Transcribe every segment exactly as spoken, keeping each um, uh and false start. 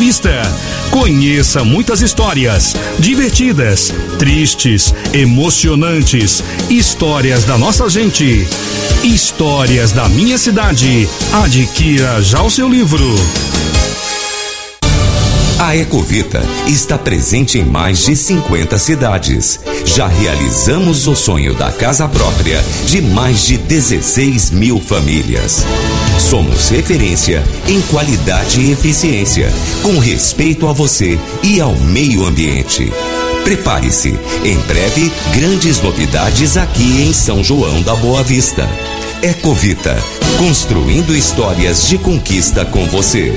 Vista. Conheça muitas histórias divertidas, tristes, emocionantes, histórias da nossa gente, histórias da minha cidade. Adquira já o seu livro. A Ecovita está presente em mais de cinquenta cidades. Já realizamos o sonho da casa própria de mais de dezesseis mil famílias. Somos referência em qualidade e eficiência, com respeito a você e ao meio ambiente. Prepare-se, em breve, grandes novidades aqui em São João da Boa Vista. Ecovita, construindo histórias de conquista com você.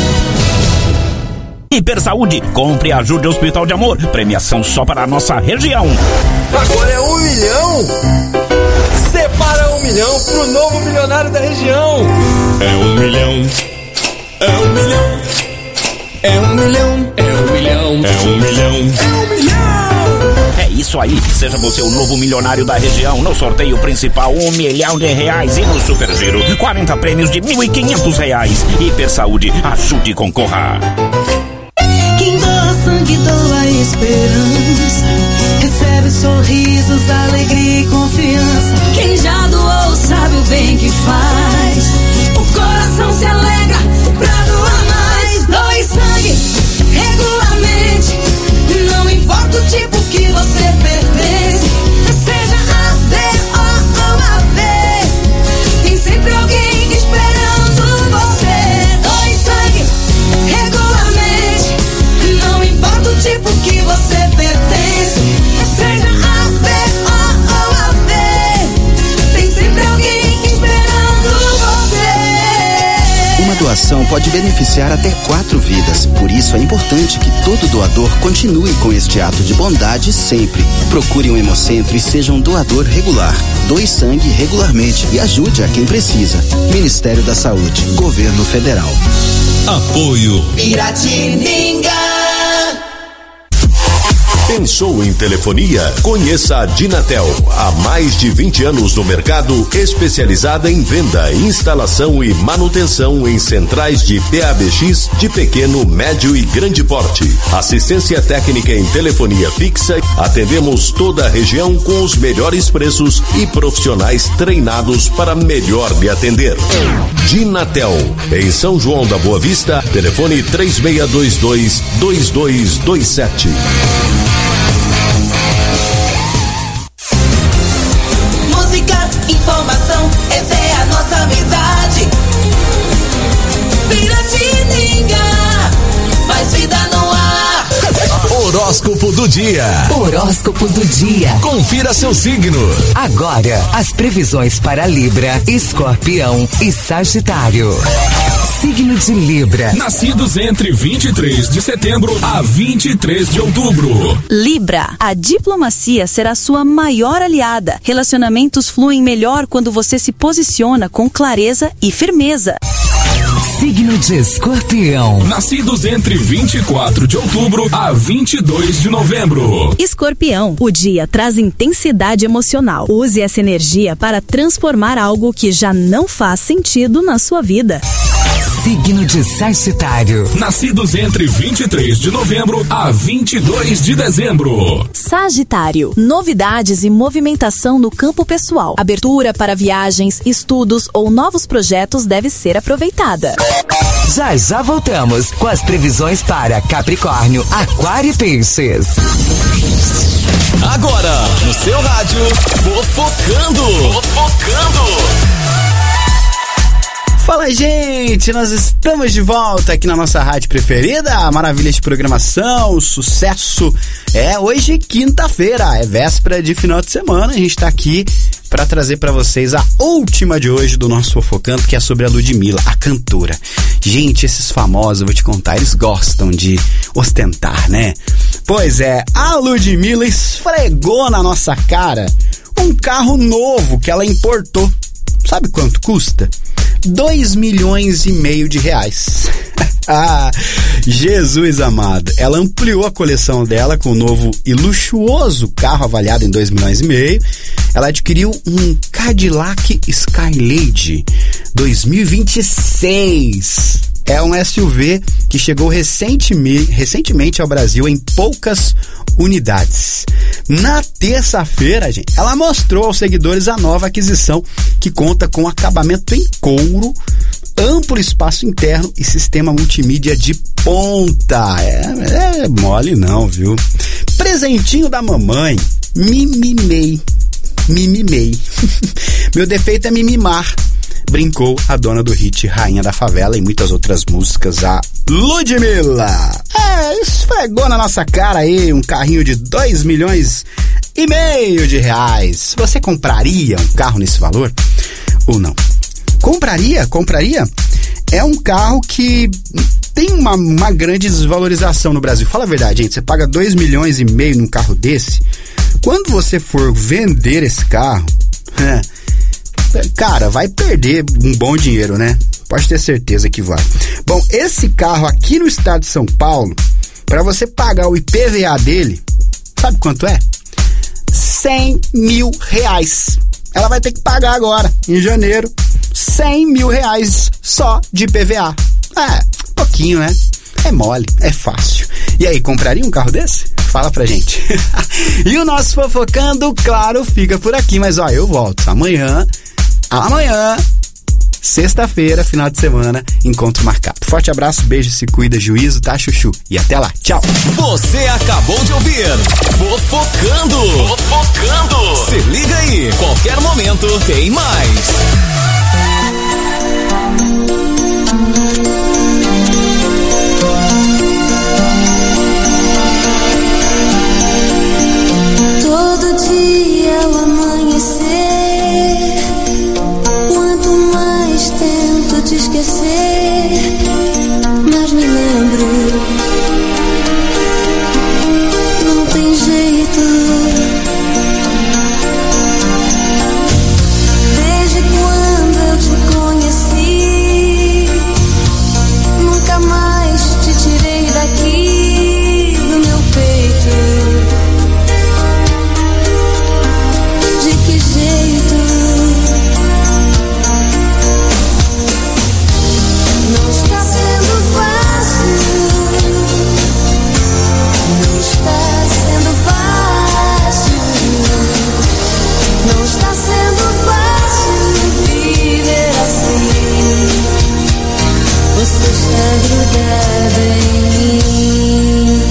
Hipersaúde, compre e ajude o Hospital de Amor. Premiação só para a nossa região. Agora é um milhão. Separa um milhão pro novo milionário da região. É um milhão. É um milhão. É um milhão. É um milhão. É um milhão. É um milhão. É isso aí, seja você o novo milionário da região. No sorteio principal, um milhão de reais. E no Super Giro, quarenta prêmios de mil e quinhentos reais. Hipersaúde, ajude e concorra. Quem doa sangue, doa esperança. Recebe sorrisos, alegria e confiança. Quem já doou sabe o bem que faz. O coração se alegra pra doar mais. Doe sangue regularmente. Não importa o tipo que você pertence. Seja A, B ou A B. Tem sempre alguém esperando você. Doe sangue regularmente. Não importa o tipo que você pertence, seja A, B ou A B, tem sempre alguém esperando você. Uma doação pode beneficiar até quatro vidas. Por isso é importante que todo doador continue com este ato de bondade sempre. Procure um hemocentro e seja um doador regular. Doe sangue regularmente e ajude a quem precisa. Ministério da Saúde, Governo Federal. Apoio Piratininga. Pensou em telefonia? Conheça a Dinatel. Há mais de vinte anos no mercado, especializada em venda, instalação e manutenção em centrais de P A B X de pequeno, médio e grande porte. Assistência técnica em telefonia fixa. Atendemos toda a região com os melhores preços e profissionais treinados para melhor lhe atender. Dinatel, em São João da Boa Vista, telefone três seis dois dois, dois dois dois sete. Música, informação, essa é a nossa amizade. Piratininga, mais vida no ar. Horóscopo do dia. Horóscopo do dia. Confira seu signo. Agora, as previsões para Libra, Escorpião e Sagitário. Signo de Libra. Nascidos entre vinte e três de setembro a vinte e três de outubro. Libra, a diplomacia será sua maior aliada. Relacionamentos fluem melhor quando você se posiciona com clareza e firmeza. Signo de Escorpião. Nascidos entre vinte e quatro de outubro a vinte e dois de novembro. Escorpião, o dia traz intensidade emocional. Use essa energia para transformar algo que já não faz sentido na sua vida. Signo de Sagitário. Nascidos entre vinte e três de novembro a vinte e dois de dezembro. Sagitário, novidades e movimentação no campo pessoal. Abertura para viagens, estudos ou novos projetos deve ser aproveitada. Já já voltamos com as previsões para Capricórnio, Aquário e Peixes. Agora, no seu rádio, Fofocando. Fofocando. Fala, gente, nós estamos de volta aqui na nossa rádio preferida, a maravilha de programação, sucesso. É hoje quinta-feira, é véspera de final de semana, a gente tá aqui para trazer para vocês a última de hoje do nosso Fofocando, que é sobre a Ludmilla, a cantora. Gente, esses famosos, eu vou te contar, eles gostam de ostentar, né? Pois é, a Ludmilla esfregou na nossa cara um carro novo que ela importou. Sabe quanto custa? Dois milhões e meio de reais. Ah, Jesus amado. Ela ampliou a coleção dela com um novo e luxuoso carro avaliado em dois milhões e meio. Ela adquiriu um Cadillac Escalade dois mil e vinte e seis. é um S U V que chegou recentemente, recentemente ao Brasil em poucas unidades. Na terça-feira, gente, ela mostrou aos seguidores a nova aquisição que conta com acabamento em couro, amplo espaço interno e sistema multimídia de ponta. É, é mole não, viu? Presentinho da mamãe. Mimimei. Mimimei. Meu defeito é me mimar, brincou a dona do hit Rainha da Favela e muitas outras músicas, a Ludmilla. É, esfregou na nossa cara aí um carrinho de dois milhões e meio de reais. Você compraria um carro nesse valor ou não? Compraria? Compraria? É um carro que tem uma, uma grande desvalorização no Brasil. Fala a verdade, gente. Você paga dois milhões e meio num carro desse. Quando você for vender esse carro, é, cara, vai perder um bom dinheiro, né? Pode ter certeza que vai. Bom, esse carro aqui no estado de São Paulo, para você pagar o I P V A dele, sabe quanto é? cem mil reais. Ela vai ter que pagar agora, em janeiro, cem mil reais só de I P V A. É, pouquinho, né? É mole, é fácil. E aí, compraria um carro desse? Fala pra gente. E o nosso Fofocando, claro, fica por aqui. Mas ó, eu volto amanhã, amanhã, sexta-feira, final de semana, encontro marcado. Forte abraço, beijo, se cuida, juízo, tá, chuchu? E até lá, tchau. Você acabou de ouvir Fofocando. Fofocando. Se liga aí, qualquer momento tem mais. Todo dia ao amanhecer, quanto mais tento te esquecer, mas me lembro, não tem jeito. Desde quando eu te conheci, nunca mais te tirei daqui do meu peito. De que jeito? Não está sendo fácil. Não está sendo fácil. Não está sendo fácil viver assim. Você está grudado em mim.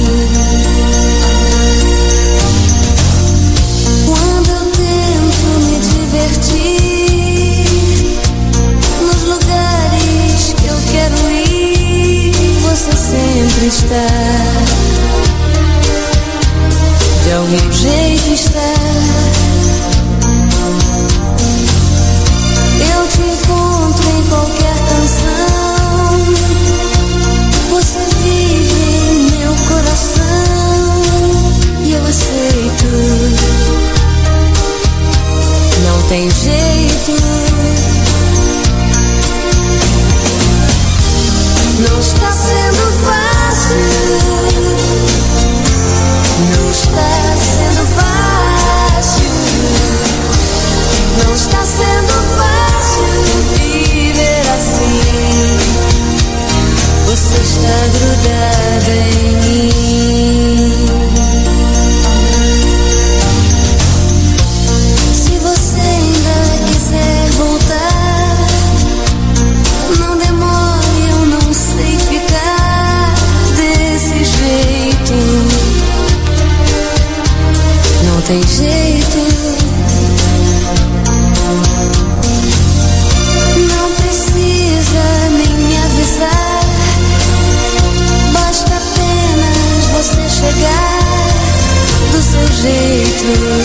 Quando eu tento me divertir nos lugares que eu quero ir, você sempre está. De algum jeito está. Eu te encontro em qualquer canção. Você vive em meu coração e eu aceito. Não tem jeito. Não está sendo fácil. Não está sendo fácil. Não está sendo fácil viver assim. Você está grudada em mim. Se você ainda quiser voltar, não demore, eu não sei ficar desse jeito. Não tem jeito. Não precisa nem me avisar. Basta apenas você chegar do seu jeito.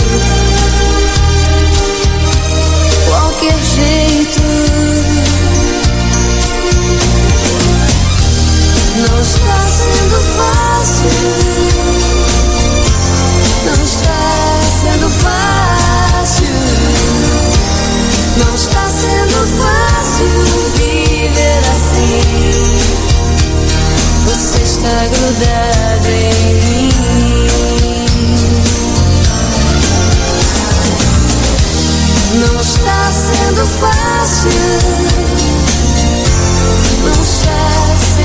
Qualquer jeito. Não está sendo fácil. Não está sendo fácil. Não está sendo fácil viver assim. Você está grudado em mim. Não está sendo fácil. Não está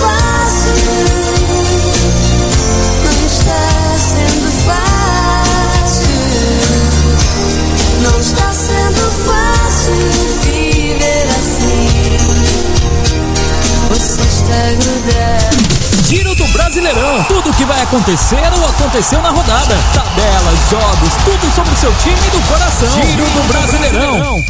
fácil, não está sendo fácil, não está sendo fácil viver assim. Você está grudado. Giro do Brasileirão. Tudo que vai acontecer ou aconteceu na rodada. Tabelas, jogos, tudo sobre o seu time do coração. Giro do Brasileirão.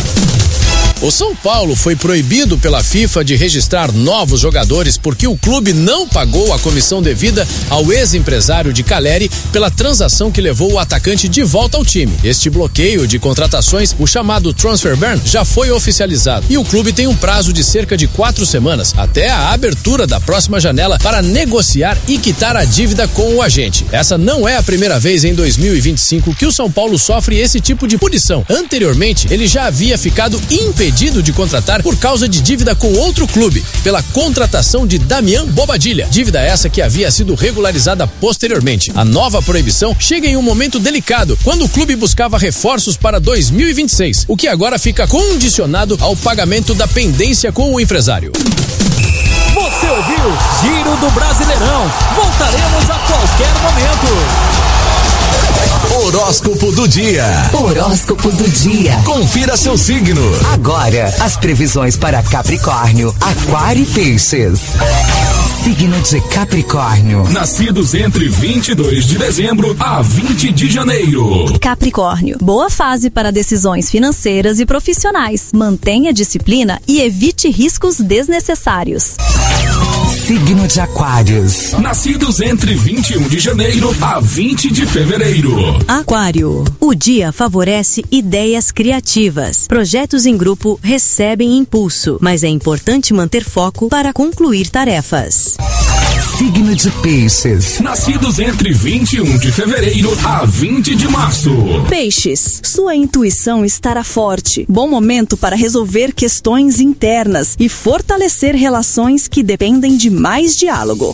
O São Paulo foi proibido pela FIFA de registrar novos jogadores porque o clube não pagou a comissão devida ao ex-empresário de Caleri pela transação que levou o atacante de volta ao time. Este bloqueio de contratações, o chamado transfer ban, já foi oficializado e o clube tem um prazo de cerca de quatro semanas até a abertura da próxima janela para negociar e quitar a dívida com o agente. Essa não é a primeira vez em dois mil e vinte e cinco que o São Paulo sofre esse tipo de punição. Anteriormente, ele já havia ficado impedido de contratar por causa de dívida com outro clube, pela contratação de Damian Bobadilla, dívida essa que havia sido regularizada posteriormente. A nova proibição chega em um momento delicado, quando o clube buscava reforços para dois mil e vinte e seis, o que agora fica condicionado ao pagamento da pendência com o empresário. Você ouviu Giro do Brasileirão. Voltaremos a qualquer momento. Horóscopo do dia. Horóscopo do dia. Confira seu signo. Agora, as previsões para Capricórnio, Aquário e Peixes. Signo de Capricórnio. Nascidos entre vinte e dois de dezembro a vinte de janeiro. Capricórnio, boa fase para decisões financeiras e profissionais. Mantenha disciplina e evite riscos desnecessários. Signo de Aquários. Nascidos entre vinte e um de janeiro a vinte de fevereiro. Aquário, o dia favorece ideias criativas. Projetos em grupo recebem impulso, mas é importante manter foco para concluir tarefas. Signo de Peixes. Nascidos entre vinte e um de fevereiro a vinte de março. Peixes, sua intuição estará forte. Bom momento para resolver questões internas e fortalecer relações que dependem de mais diálogo.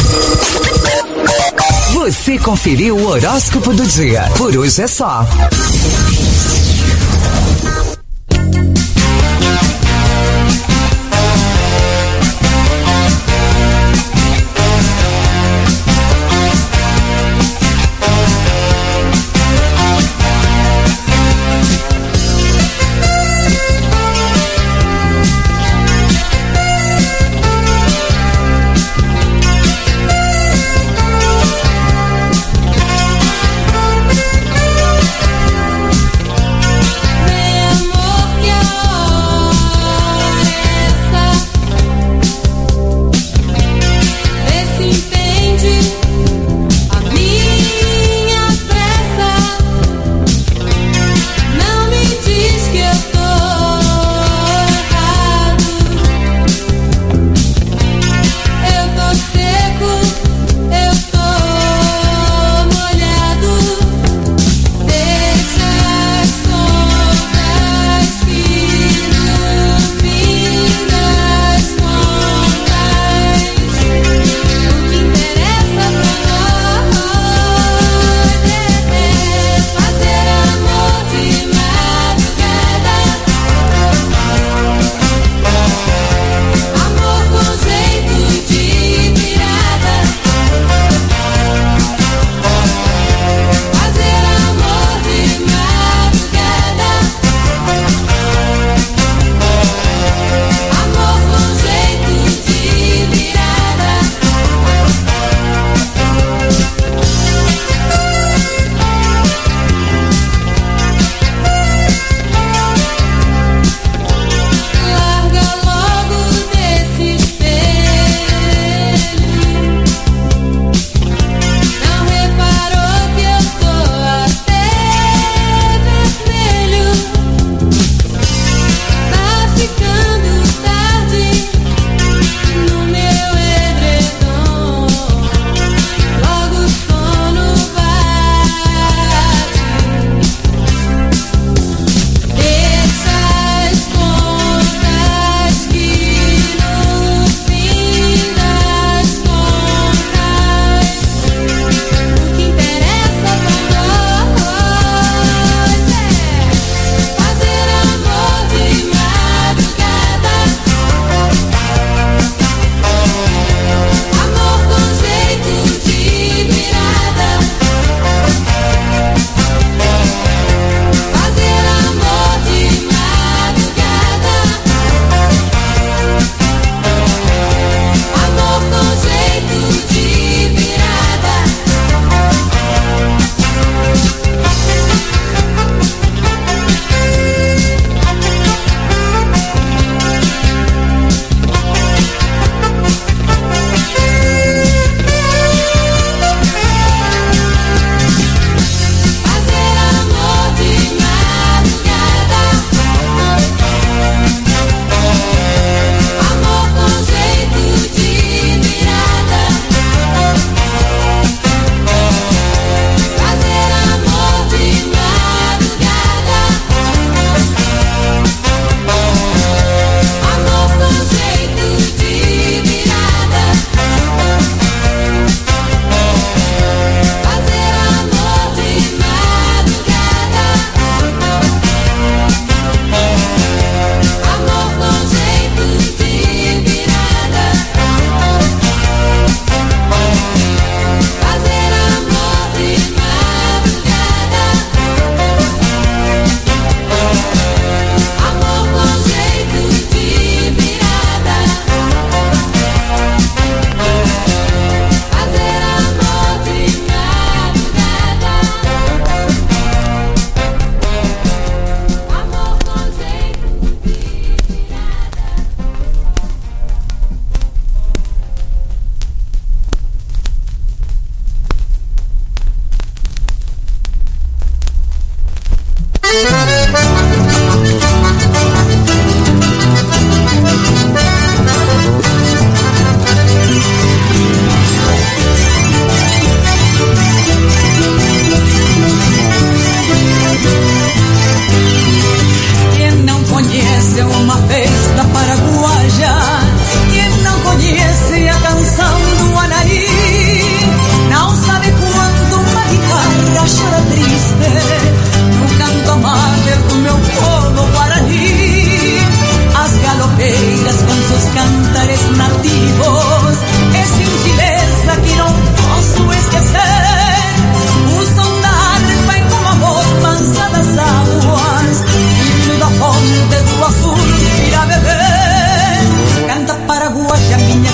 Você conferiu o horóscopo do dia. Por hoje é só.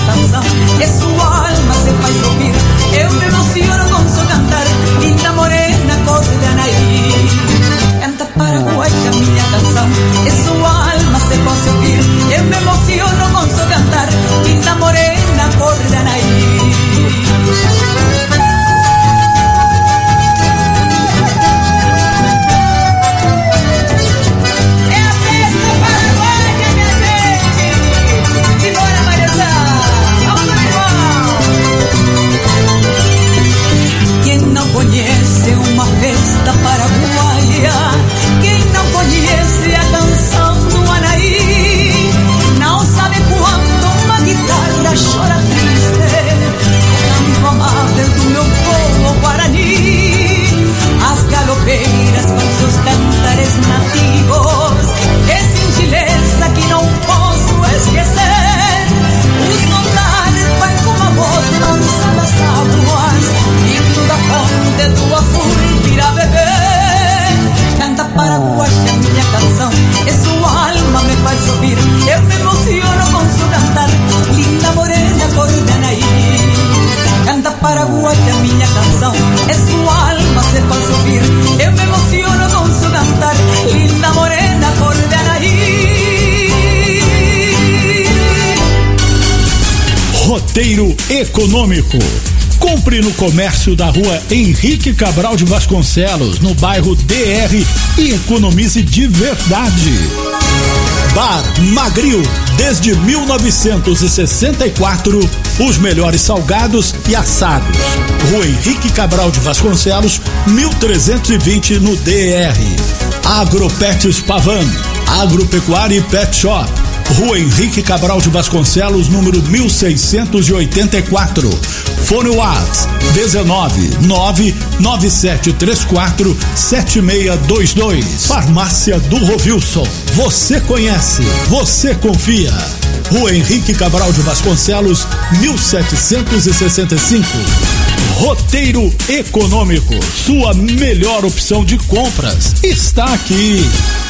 canção, é sua alma se faz ouvir. Eu me emociono com seu cantar, linda morena, cor de Anaí. Canta Paraguai que a minha canção, é sua alma se faz ouvir. Eu me emociono com seu cantar, linda morena, cor de Anaí. Conhece uma festa paraguaia, quem não conhece a canção do Anaí, não sabe quando uma guitarra chora triste, o canto amável do meu povo guarani, as galopeiras com seus cantares nativos, é gentileza que não posso esquecer, o soldado vai com uma voz mansa das águas, himno da fonte do azul vira bebê. Canta Paraguai que a minha canção, é sua alma me faz ouvir. Eu me emociono com seu cantar, linda morena cor de Anaí. Canta Paraguai que a minha canção, é sua alma se faz ouvir. Eu me emociono com seu cantar, linda morena cor de Anaí. Roteiro econômico. Compre no comércio da rua Henrique Cabral de Vasconcelos, no bairro D R, e economize de verdade. Bar Magril, desde mil novecentos e sessenta e quatro, os melhores salgados e assados. Rua Henrique Cabral de Vasconcelos, mil trezentos e vinte, no D R. Agropets Pavan, agropecuária e pet shop. Rua Henrique Cabral de Vasconcelos, número mil seiscentos e oitenta e quatro. Fone Whats dezenove nove nove sete três quatro sete seis dois dois. Farmácia do Rovilson. Você conhece, você confia. Rua Henrique Cabral de Vasconcelos, mil setecentos e sessenta e cinco. Roteiro econômico, sua melhor opção de compras está aqui.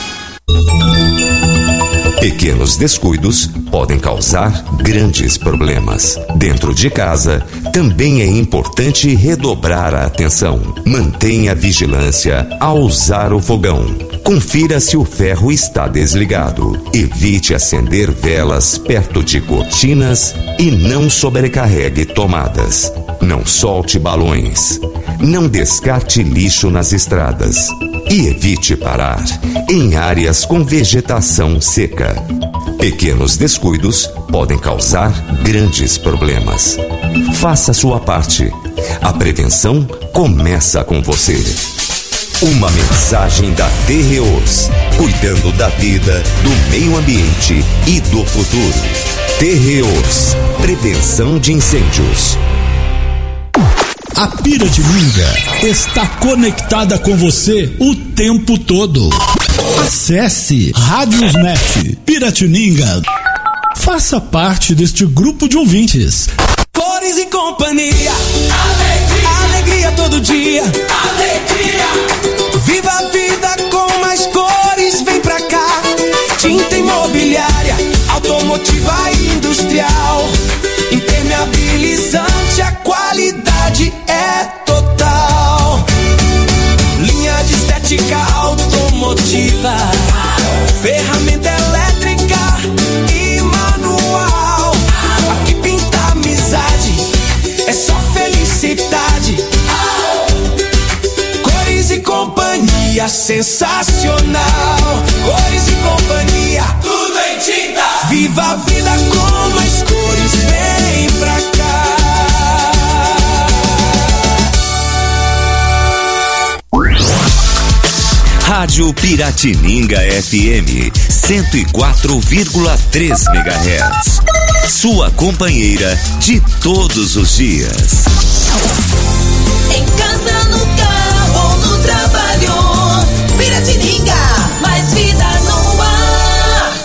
Pequenos descuidos podem causar grandes problemas. Dentro de casa, também é importante redobrar a atenção. Mantenha a vigilância ao usar o fogão. Confira se o ferro está desligado. Evite acender velas perto de cortinas e não sobrecarregue tomadas. Não solte balões. Não descarte lixo nas estradas. E evite parar em áreas com vegetação seca. Pequenos descuidos podem causar grandes problemas. Faça a sua parte. A prevenção começa com você. Uma mensagem da Terreos, cuidando da vida, do meio ambiente e do futuro. Terreos, prevenção de incêndios. A Piratininga está conectada com você o tempo todo. Acesse Radiosnet Piratininga. Faça parte deste grupo de ouvintes. Cores e companhia, alegria, alegria todo dia, alegria. Viva a vida com mais cores, vem pra cá. Tinta imobiliária, automotiva e industrial, impermeabilizante, a qualidade é total. Linha de estética automotiva, ferramenta elétrica e manual. Aqui pinta amizade, é só felicidade. Cores e companhia, sensacional. Cores e companhia, tudo em tinta. Viva a vida com mais cores, vem pra cá. Rádio Piratininga F M cento e quatro vírgula três megahertz. Sua companheira de todos os dias. Em casa, no carro, no trabalho, Piratininga, mais vida no ar.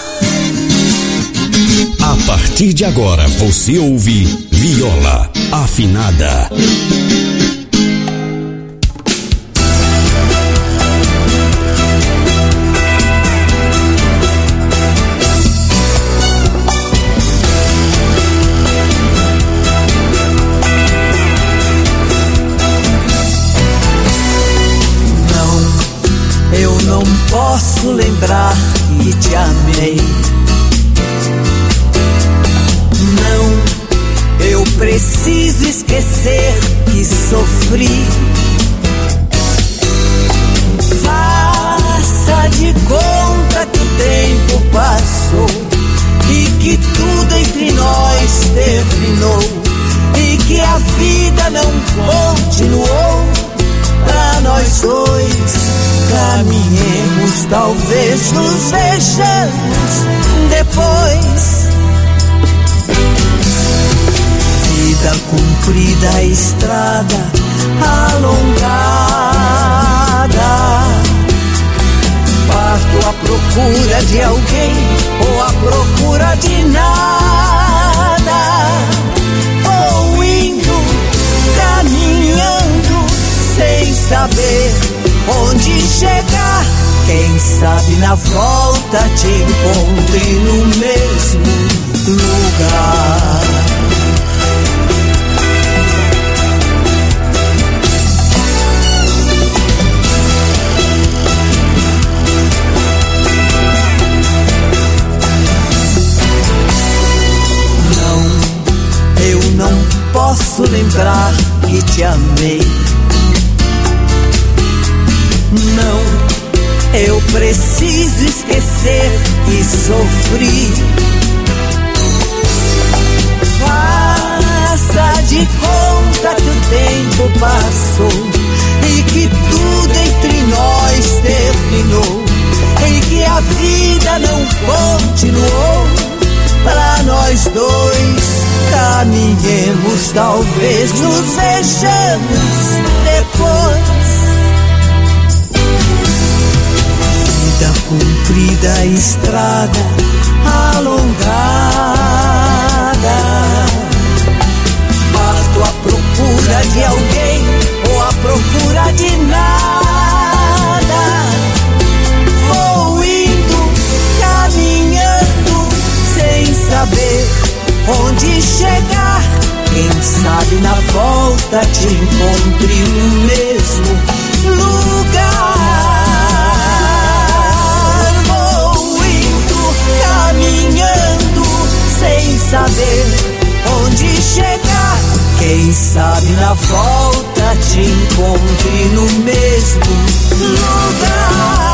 A partir de agora você ouve Viola Afinada. esquecer que sofri. Faça de conta que o tempo passou e que tudo entre nós terminou e que a vida não continuou pra nós dois. Caminhemos, talvez nos vejamos depois. Vida comprida, estrada alongada. Parto à procura de alguém ou à procura de nada. Vou indo, caminhando, sem saber onde chegar. Quem sabe na volta te encontre no mesmo lugar. Não, eu não posso lembrar que te amei. Não, eu preciso esquecer que sofri. Faça de conta que o tempo passou e que tudo entre nós terminou e que a vida não continuou pra nós dois. Caminhemos, talvez nos vejamos depois. Vida comprida, estrada alongada. Parto à procura de alguém ou à procura de nada. Vou indo, caminhando, sem saber onde chegar. Quem sabe na volta te encontre no mesmo lugar. Vou indo, caminhando, sem saber onde chegar. Quem sabe na volta te encontre no mesmo lugar.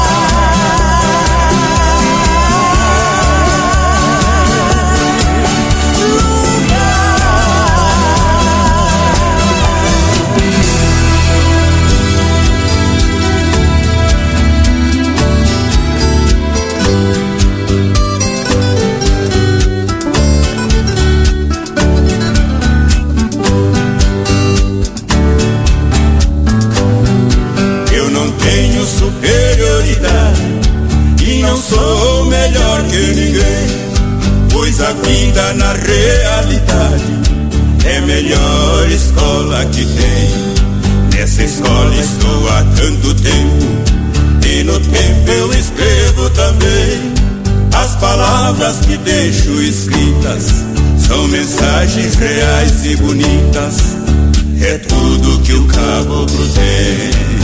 Não sou melhor que ninguém, pois a vida na realidade é a melhor escola que tem. Nessa escola estou há tanto tempo e no tempo eu escrevo também. As palavras que deixo escritas são mensagens reais e bonitas. É tudo que o caboclo tem.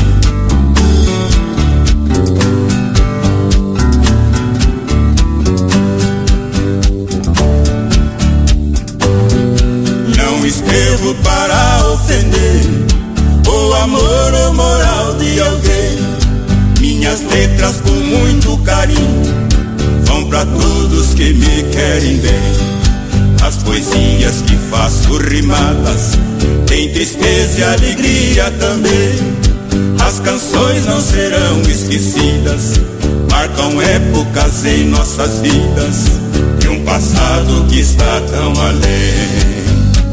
Escrevo para ofender o amor ou moral de alguém. Minhas letras com muito carinho vão para todos que me querem bem. As poesias que faço rimadas tem tristeza e alegria também. As canções não serão esquecidas, marcam épocas em nossas vidas e um passado que está tão além.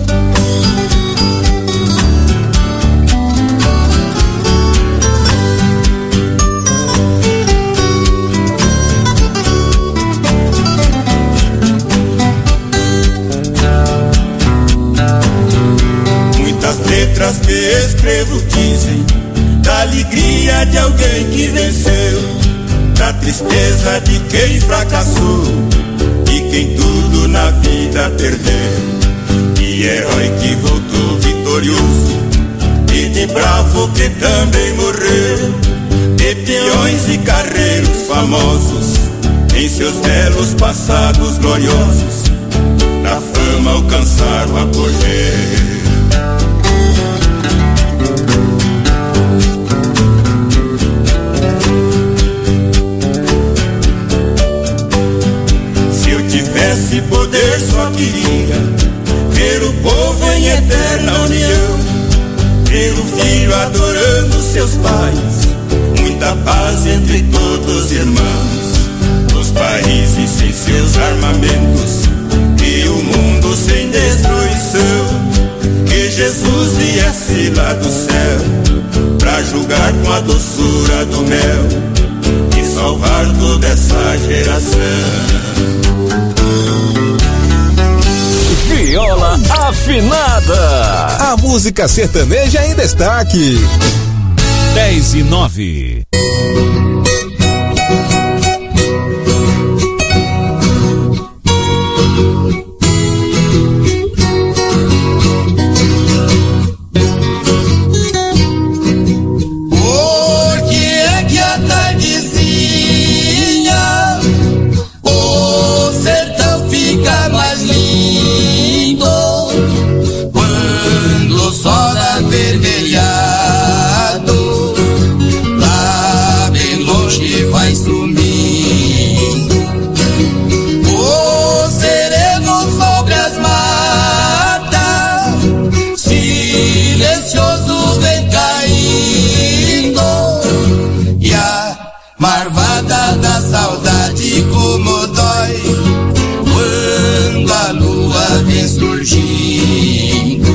Letras que escrevo dizem da alegria de alguém que venceu, da tristeza de quem fracassou e quem tudo na vida perdeu. De herói que voltou vitorioso e de bravo que também morreu, de peões e carreiros famosos em seus belos passados gloriosos, na fama alcançaram a apogeu. ver o povo em eterna união, ver o filho adorando seus pais, muita paz entre todos os irmãos, nos países sem seus armamentos, e o mundo sem destruição. Que Jesus viesse lá do céu pra julgar com a doçura do mel e salvar toda essa geração. Viola afinada. A música sertaneja em destaque. dez e nove. Marvada da saudade como dói quando a lua vem surgindo.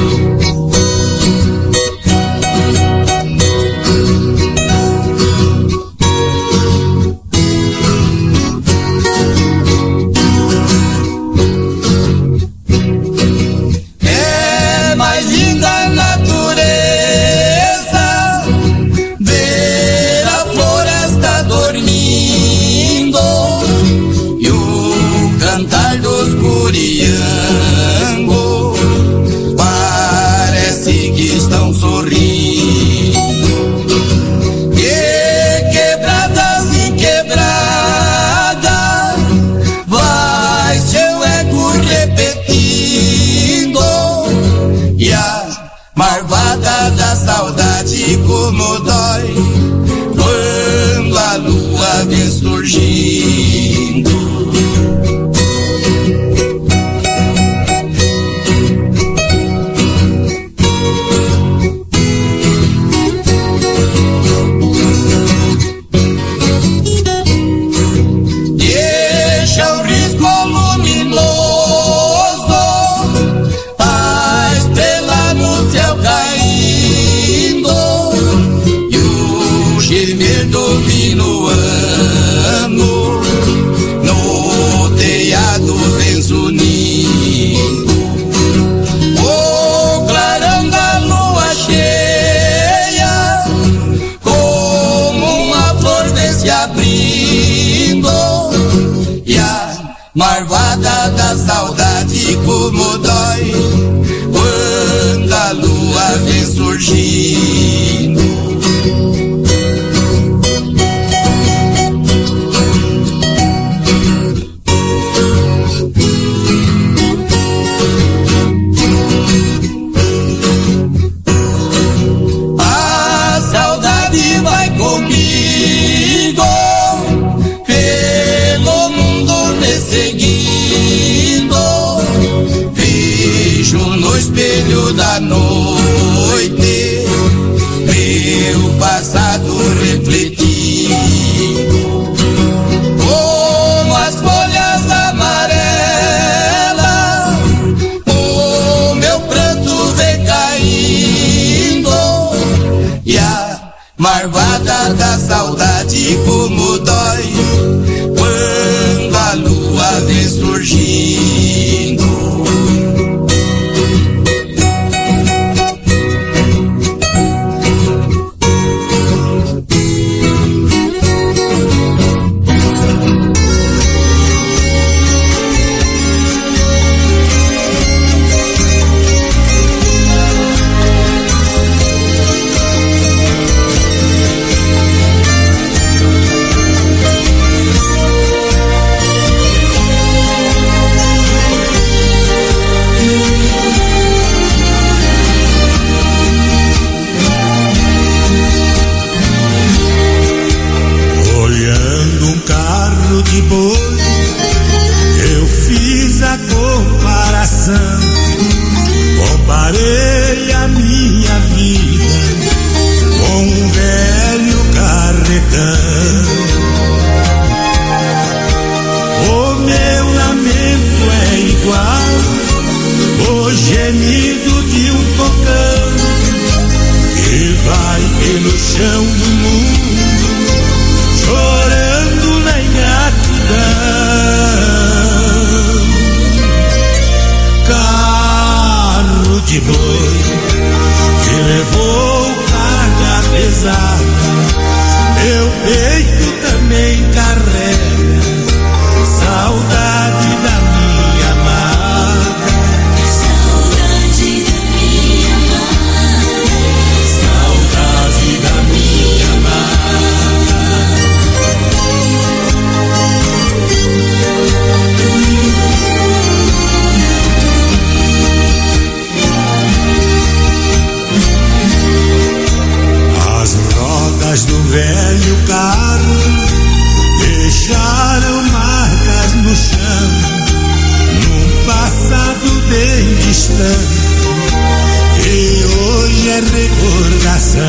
É mais linda a natureza dormindo e o cantar dos curiangos parece que estão sorrindo. E quebradas em quebrada vai seu eco repetindo, e a marvada da saudade como dói quando a lua vem surgindo. Deixa o risco luminoso, a estrela no céu caindo, e o gemer do minuano no telhado vem zunindo. O clarão da lua cheia como uma flor vem se abrindo, e a marvada da saudade como dói quando a lua vem surgindo. Comigo pelo mundo me seguindo, vejo no espelho da noite meu passado refletido, como as folhas amarelas o meu pranto vem caindo, e a marvada da saudade como dói quando a lua vem surgindo. o gemido de um tocão que vai pelo chão do mundo, chorando na ingratidão. Carro de boi que levou carga pesada, meu peito também carrega saudade da minha amada. Saudade da minha amada. Saudade da minha amada. As rodas do velho carro deixaram marcas no chão, num passado bem distante, e hoje é recordação.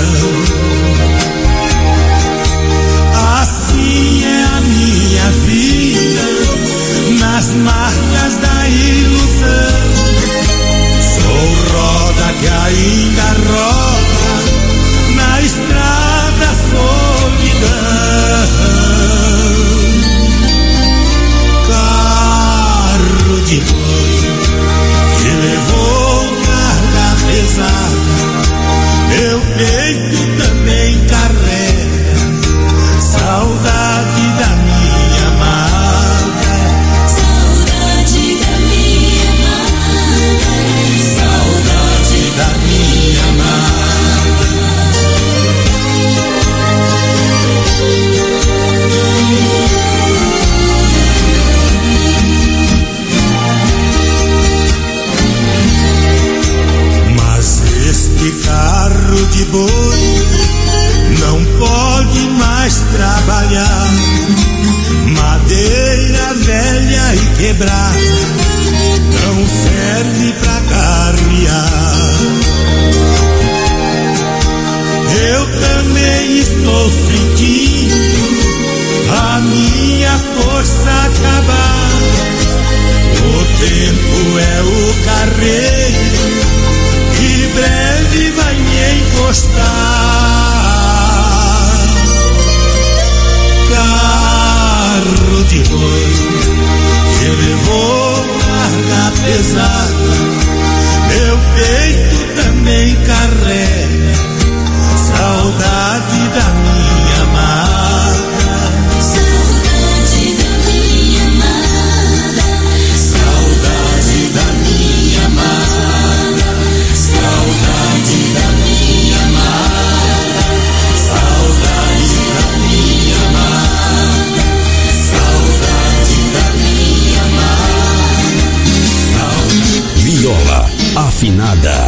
Assim é a minha vida, nas marcas da ilusão. Sou roda que ainda roda na estrada solidão. Carro de boi que levou carga pesada, meu peito também carrega saudade da minha amada. Saudade da minha amada. Saudade da minha amada. Mas este carro de boi não pode mais trabalhar, madeira velha e quebrada não serve pra carrear. Eu também estou sentindo a minha força acabar. O tempo é o carreiro que breve vai me encostar. Carro de boi que levou carga pesada, meu peito também carrega saudade da minha amada. Saudade da minha amada. Saudade da minha amada. Saudade da minha amada. Saudade da minha amada. Saudade da minha amada. Viola afinada.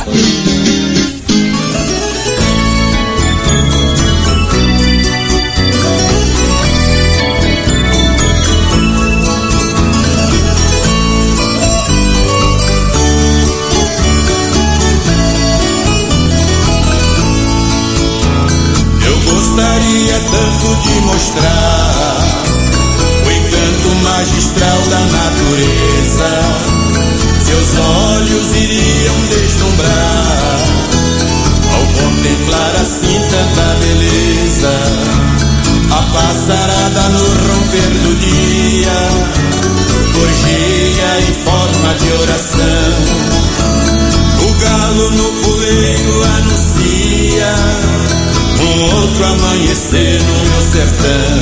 Gostaria tanto de mostrar o encanto magistral da natureza. Seus olhos iriam deslumbrar ao contemplar assim tanta beleza. A passarada no romper do dia, orgia em forma de oração. O galo no puleiro anuncia um outro amanhecer no meu sertão.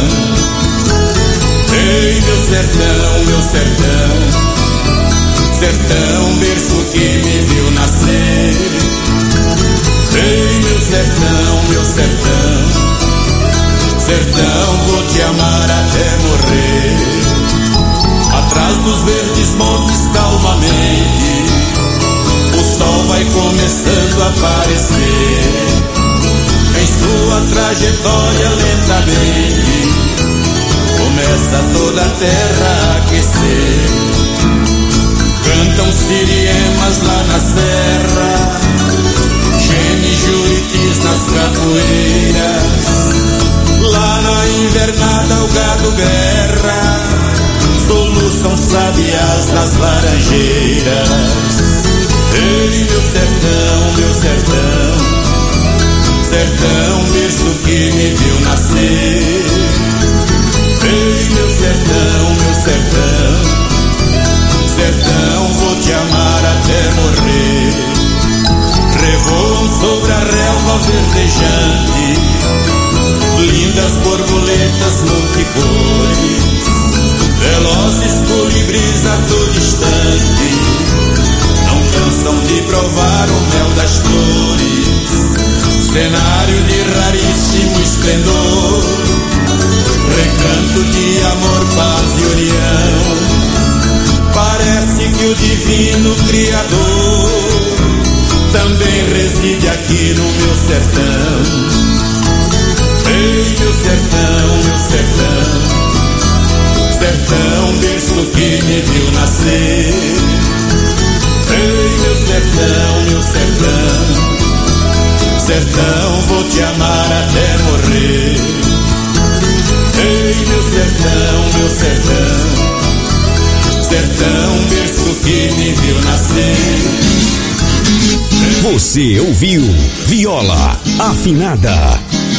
Ei, meu sertão, meu sertão, sertão, berço que me viu nascer. Ei, meu sertão, meu sertão, sertão, vou te amar até morrer. Atrás dos verdes montes calmamente o sol vai começando a aparecer. Em sua trajetória lentamente começa toda a terra a aquecer. Cantam siriemas lá na serra, geme juritis nas capoeiras. Lá na invernada o gado berra, soluçam sabiás nas laranjeiras. Ei, meu sertão, meu sertão, sertão, berço que me viu nascer. Ei, meu sertão, meu sertão, sertão, vou te amar até morrer. Revoam sobre a relva verdejante lindas borboletas multicores, velozes colibris a todo instante não cansam de provar o mel das flores. Cenário de raríssimo esplendor, recanto de amor, paz e união. Parece que o divino Criador também reside aqui no meu sertão. Ei, meu sertão, meu sertão, sertão, berço que me viu nascer. Ei, meu sertão, meu sertão, sertão, vou te amar até morrer. Ei, meu sertão, meu sertão, sertão, berço que me viu nascer. Você ouviu Viola Afinada.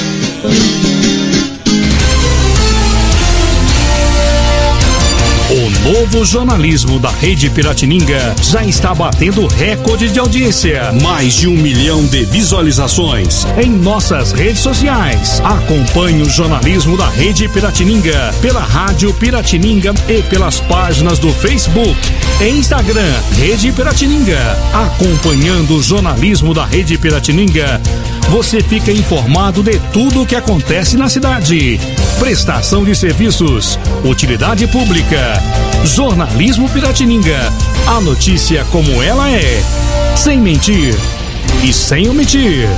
O novo jornalismo da Rede Piratininga já está batendo recorde de audiência. Mais de um milhão de visualizações em nossas redes sociais. Acompanhe o jornalismo da Rede Piratininga pela Rádio Piratininga e pelas páginas do Facebook e Instagram Rede Piratininga. Acompanhando o jornalismo da Rede Piratininga, você fica informado de tudo o que acontece na cidade. Prestação de serviços, utilidade pública, jornalismo Piratininga. A notícia como ela é, sem mentir e sem omitir.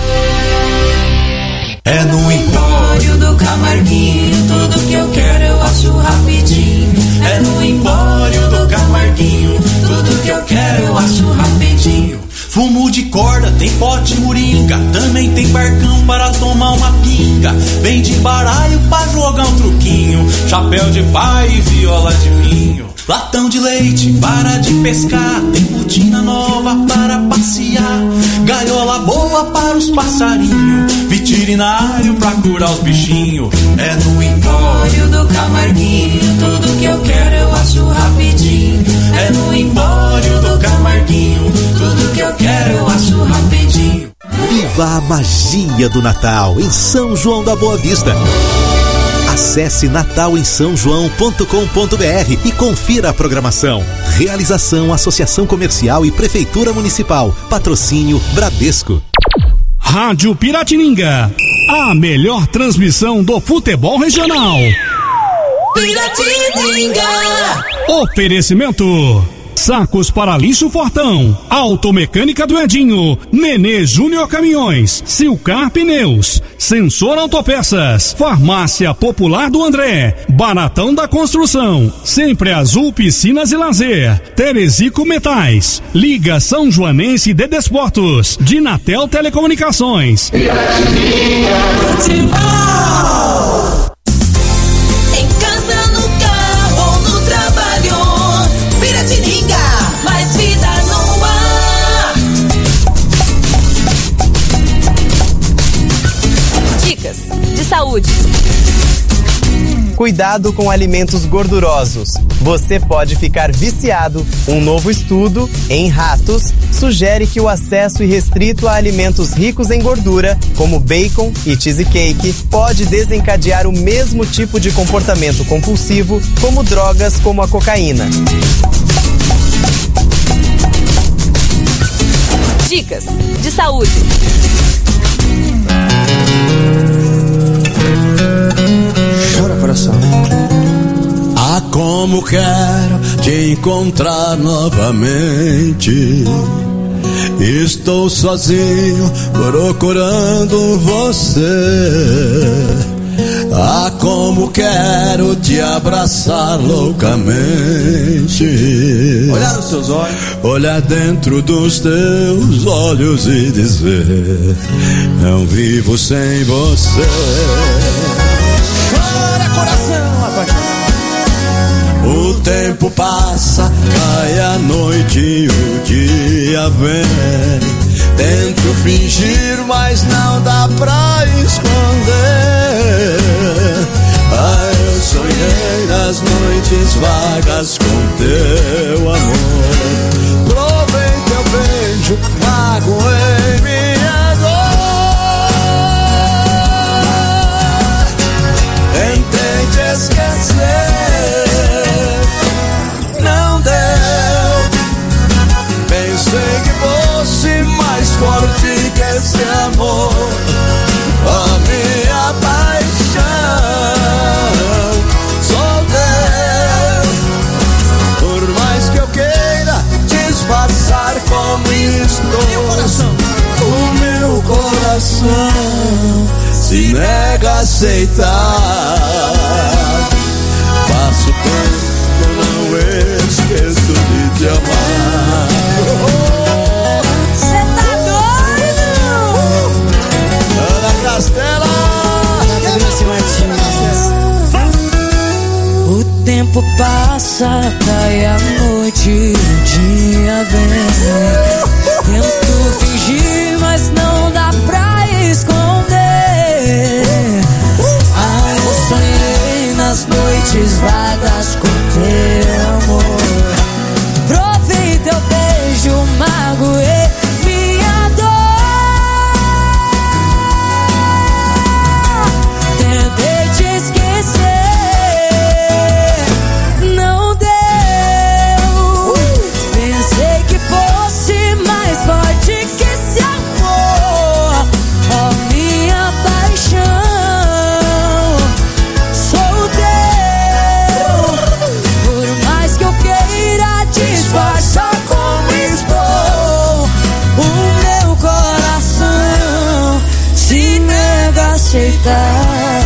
É no Empório do Camarguinho, tudo que eu quero eu acho rapidinho. É no Empório do Camarguinho, tudo que eu quero eu acho rapidinho. Fumo de corda, tem pote moringa, também tem barcão para tomar uma pinga. Vem de baralho pra jogar um truquinho, chapéu de pai e viola de pinho. Latão de leite para de pescar, tem botina nova para passear. Gaiola boa para os passarinhos, veterinário pra curar os bichinhos. É no Empório do Camarguinho, tudo que eu quero eu acho rapidinho. É no Empório do Camarguinho, tudo que eu quero eu acho rapidinho. Viva a magia do Natal em São João da Boa Vista. Acesse natal em são joão ponto com ponto b r e confira a programação. Realização Associação Comercial e Prefeitura Municipal. Patrocínio Bradesco. Rádio Piratininga, a melhor transmissão do futebol regional. Piratininga. Oferecimento: Sacos para lixo Fortão, Automecânica do Edinho, Nenê Júnior Caminhões, Silcar Pneus, Sensor Autopeças, Farmácia Popular do André, Baratão da Construção, Sempre Azul Piscinas e Lazer, Terezico Metais, Liga São Joanense de Desportos, Dinatel Telecomunicações. Mais vida no ar. Dicas de saúde. Cuidado com alimentos gordurosos. Você pode ficar viciado. Um novo estudo em ratos sugere que o acesso irrestrito a alimentos ricos em gordura, como bacon e cheesecake, pode desencadear o mesmo tipo de comportamento compulsivo como drogas como a cocaína. Dicas de saúde. Chora, coração. Ah, como quero te encontrar novamente. Estou sozinho procurando você. Ah, como quero te abraçar loucamente. Olhar nos seus olhos, olhar dentro dos teus olhos e dizer: não vivo sem você. Chora, coração apaixonado. O tempo passa, vai a noite e o dia vem. Tento fingir, mas não dá pra esconder. Ah, eu sonhei nas noites vagas com teu amor. Provei teu beijo, magoei minha dor. Tentei te esquecer, não deu. Pensei que fosse mais forte que esse amor. A minha paixão só deu. Por mais que eu queira disfarçar como estou, o meu coração se nega a aceitar. Passo tempo, eu não esqueço de te amar. Cê tá doido? Ana Castela, o tempo passa, cai a noite, o dia vem. Tento fingir, mas não dá pra esconder. Ah, eu sonhei nas noites vagas com teu amor. Provei teu beijo, magoei minha dor. Tentei te esquecer, não deu. Pensei que fosse mais forte que esse amor. Oh, minha paixão sou teu. Por mais que eu queira disfarçar como estou, o meu coração se nega a aceitar.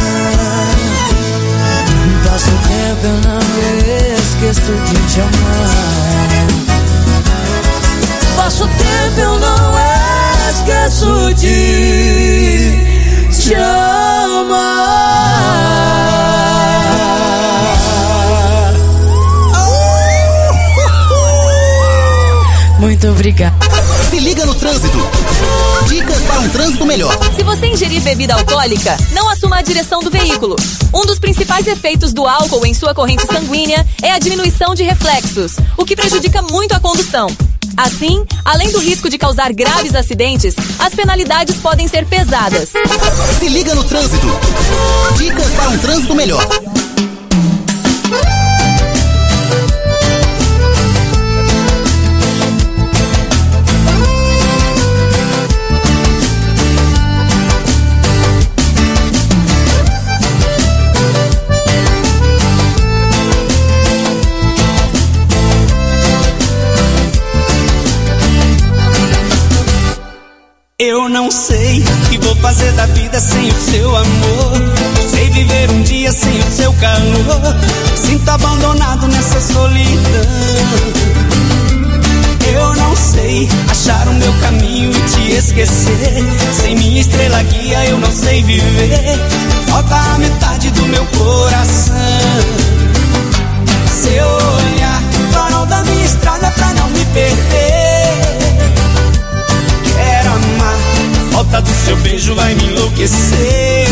Passa o tempo, eu não esqueço de te amar. Passa o tempo, eu não esqueço de te amar. Muito obrigada. Se liga no trânsito. Dicas para um trânsito melhor. Se você ingerir bebida alcoólica, não assuma a direção do veículo. Um dos principais efeitos do álcool em sua corrente sanguínea é a diminuição de reflexos, o que prejudica muito a condução. Assim, além do risco de causar graves acidentes, as penalidades podem ser pesadas. Se liga no trânsito. Dicas para um trânsito melhor. Eu não sei o que vou fazer da vida sem o seu amor. Não sei viver um dia sem o seu calor. Sinto abandonado nessa solidão. Eu não sei achar o meu caminho e te esquecer. Sem minha estrela guia eu não sei viver. Falta a metade do meu coração. Seu olhar, farol da minha estrada pra não me perder. Quero amar, falta do seu beijo vai me enlouquecer.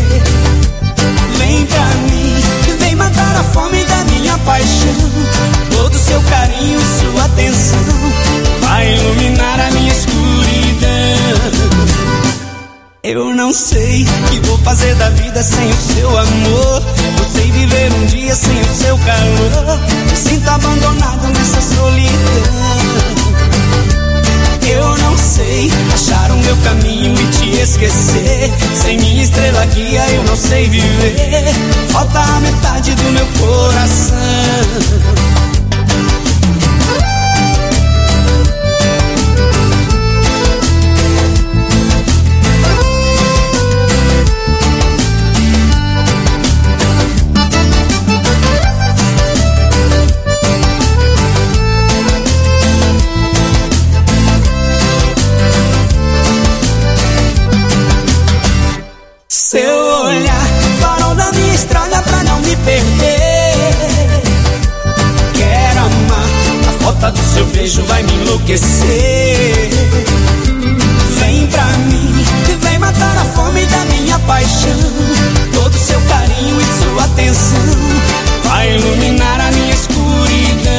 Vem pra mim, vem matar a fome da minha paixão. Todo seu carinho, sua atenção vai iluminar a minha escuridão. Eu não sei o que vou fazer da vida sem o seu amor. Eu sei viver um dia sem o seu calor. Me sinto abandonado nessa solidão. Eu não sei achar o meu caminho e te esquecer. Sem minha estrela guia eu não sei viver. Falta a metade do meu coração. Seu olhar, farol da minha estrada pra não me perder. enlouquecer. Vem pra mim, vem matar a fome da minha paixão. Todo seu carinho e sua atenção vai iluminar a minha escuridão.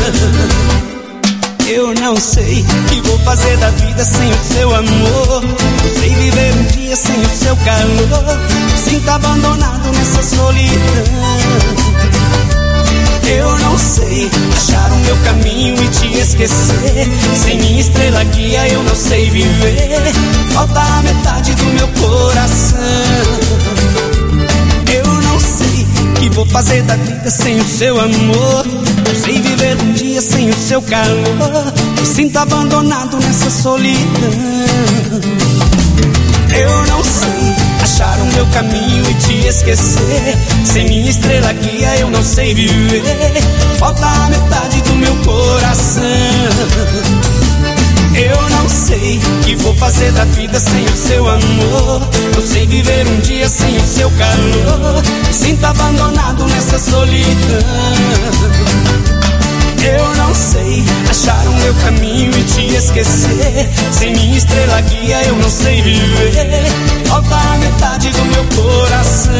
Eu não sei o que vou fazer da vida sem o seu amor. Não sei viver um dia sem o seu calor. Sinto abandonado nessa solidão. Eu não sei achar o meu caminho e te esquecer. Sem minha estrela guia eu não sei viver. Falta a metade do meu coração. Eu não sei o que vou fazer da vida sem o seu amor. Não sei viver um dia sem o seu calor. Me sinto abandonado nessa solidão. Eu não sei achar o meu caminho e te esquecer. Sem minha estrela guia eu não sei viver. Falta a metade do meu coração. Eu não sei o que vou fazer da vida sem o seu amor. Não sei viver um dia sem o seu calor. Me sinto abandonado nessa solidão. Eu não sei achar o meu caminho e te esquecer. Sem minha estrela guia eu não sei viver. Falta a metade do meu coração.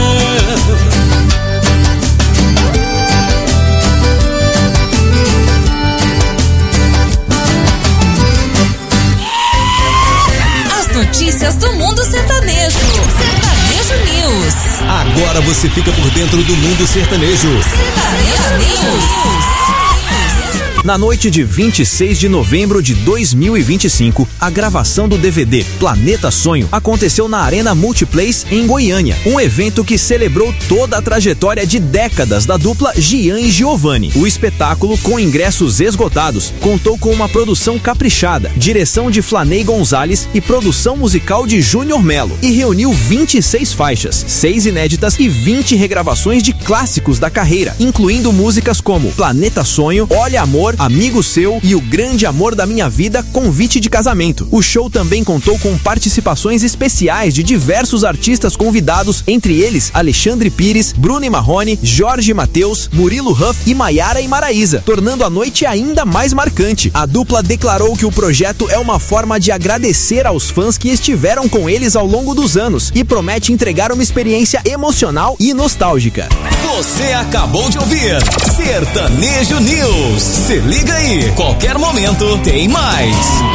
As notícias do mundo sertanejo. Sertanejo News. Agora você fica por dentro do mundo sertanejo. Sertanejo News. Na noite de vinte e seis de novembro de dois mil e vinte e cinco, a gravação do D V D Planeta Sonho aconteceu na Arena Multiplays em Goiânia, um evento que celebrou toda a trajetória de décadas da dupla Gian e Giovanni. O espetáculo, com ingressos esgotados, contou com uma produção caprichada, direção de Flaney Gonzalez e produção musical de Júnior Melo, e reuniu vinte e seis faixas, seis inéditas e vinte regravações de clássicos da carreira, incluindo músicas como Planeta Sonho, Olha Amor, Amigo Seu e O Grande Amor da Minha Vida, Convite de Casamento. O show também contou com participações especiais de diversos artistas convidados, entre eles Alexandre Pires, Bruno e Marrone, Jorge Mateus, Murilo Huff e Maiara e Maraísa, tornando a noite ainda mais marcante. A dupla declarou que o projeto é uma forma de agradecer aos fãs que estiveram com eles ao longo dos anos e promete entregar uma experiência emocional e nostálgica. Você acabou de ouvir Sertanejo News. Se liga aí, qualquer momento tem mais.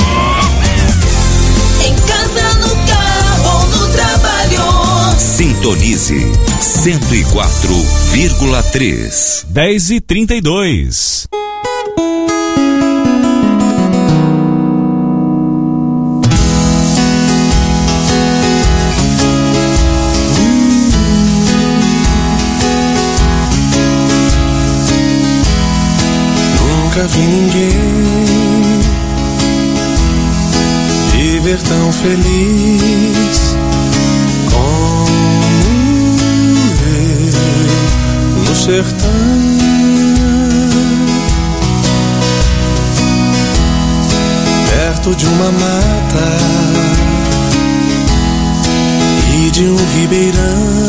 Em casa, no carro ou no trabalho. Sintonize cento e quatro vírgula três. dez e trinta e dois. Nunca vi ninguém viver tão feliz como eu no sertão. Perto de uma mata e de um ribeirão,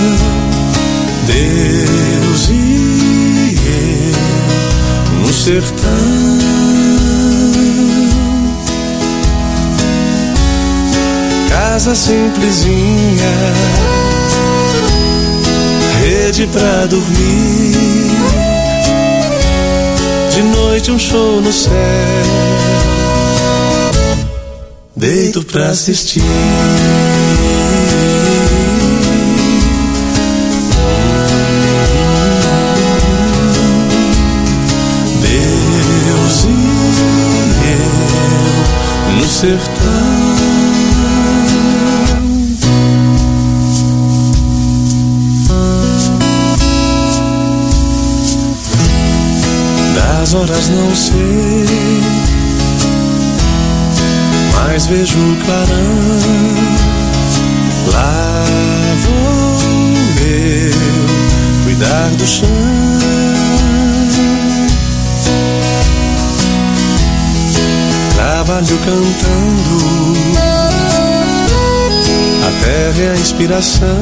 Deus e eu no sertão. Casa simplesinha, rede pra dormir, de noite um show no céu, deito pra assistir. Deus e eu no sertão. Das horas não sei, mas vejo o clarão. Lá vou eu cuidar do chão. Trabalho cantando, a terra é a inspiração.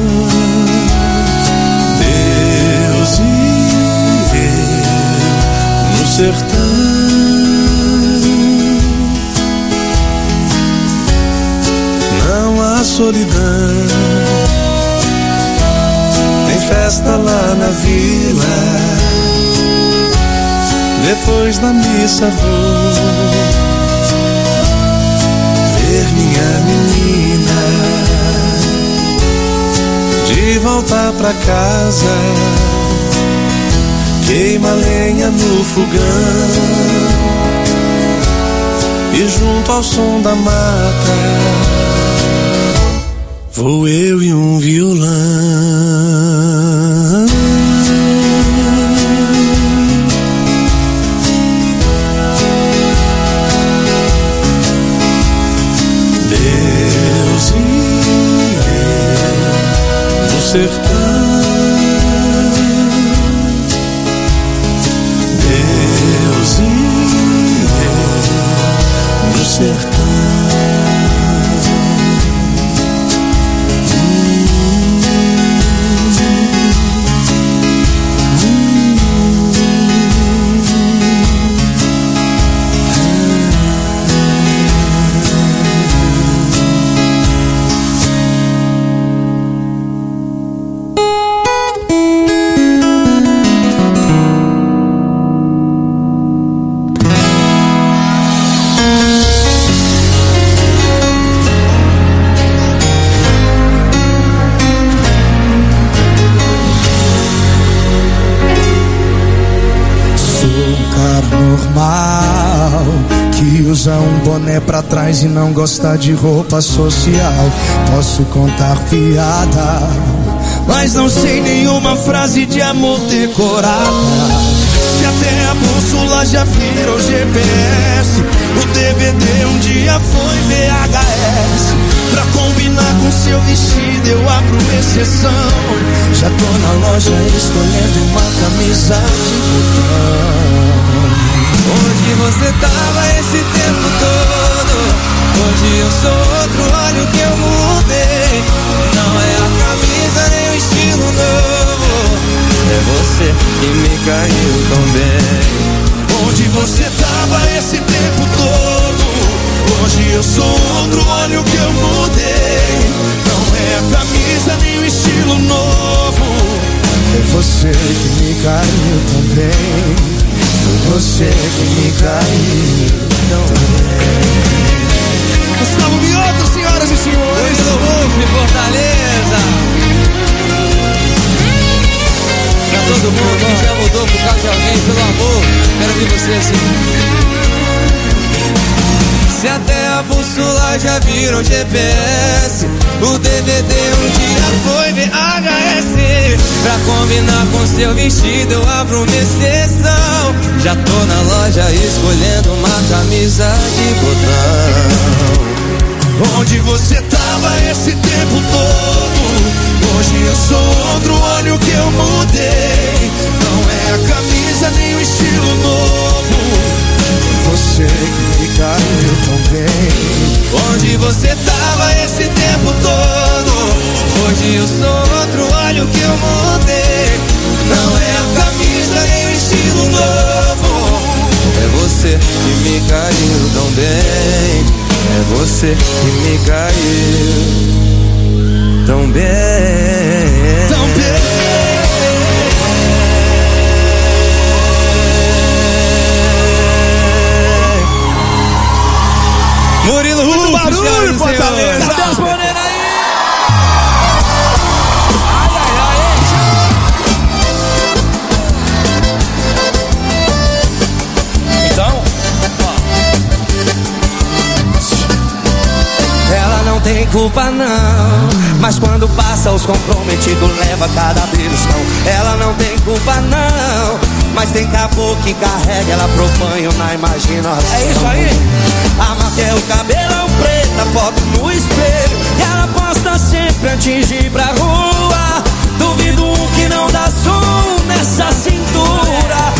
Deus e eu no sertão. a solidão. Tem festa lá na vila, depois da missa vou ver minha menina. De volta pra casa, queima lenha no fogão, e junto ao som da mata vou eu e um violão. Deus e eu no sertão, Deus e eu no sertão. Usa um boné pra trás e não gosta de roupa social. Posso contar piada, mas não sei nenhuma frase de amor decorada. Se até a bússola já virou G P S, o D V D um dia foi V H S. Pra combinar com seu vestido eu abro exceção. Já tô na loja escolhendo uma camisa de botão. Onde você tava esse tempo todo? Hoje eu sou outro, olha o que eu mudei. Não é a camisa nem o estilo novo, é você que me caiu tão bem. Onde você tava esse tempo todo? Hoje eu sou outro, olha o que eu mudei. Não é a camisa nem o estilo novo, é você que me caiu tão bem. Foi você que me caiu tão bem. Gustavo Mioto, senhoras e senhores. do Wolf, Fortaleza. Pra todo mundo que já mudou por causa de alguém, pelo amor, quero ver você assim. Se até a bússola já virou G P S, o D V D um dia foi V H S. Pra combinar com seu vestido eu abro uma exceção. Já tô na loja escolhendo uma camisa de botão. Onde você tava esse tempo todo? Hoje eu sou outro, olha o que eu mudei. Não é a camisa nem o estilo novo, você que me caiu tão bem. Onde você tava esse tempo todo? Hoje eu sou outro, olha o que eu mudei. Não é a camisa nem o estilo novo, é você que me caiu tão bem. É você que me caiu tão bem. Tão bem. Murilo Rufo, muito barulho, Fortaleza. Cadê os morenos aí? Ai, ai, ai. Então, ela não tem culpa não, mas quando passa os comprometidos leva cada beliscão. Ela não tem culpa não, mas tem caboclo que carrega ela pro banho na imaginação. É isso aí. A marca é o cabelão preto, a foto no espelho, e ela posta sempre antes de ir pra rua. Duvido um que não dá som nessa cintura.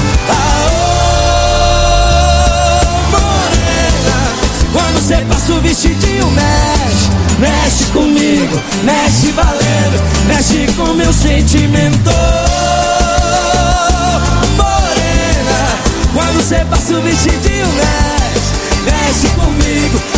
Aô, morena, quando cê passa o vestidinho mexe, mexe comigo, mexe valendo, mexe com meu sentimento. Morena, quando cê passa o vestidinho mexe, mexe comigo,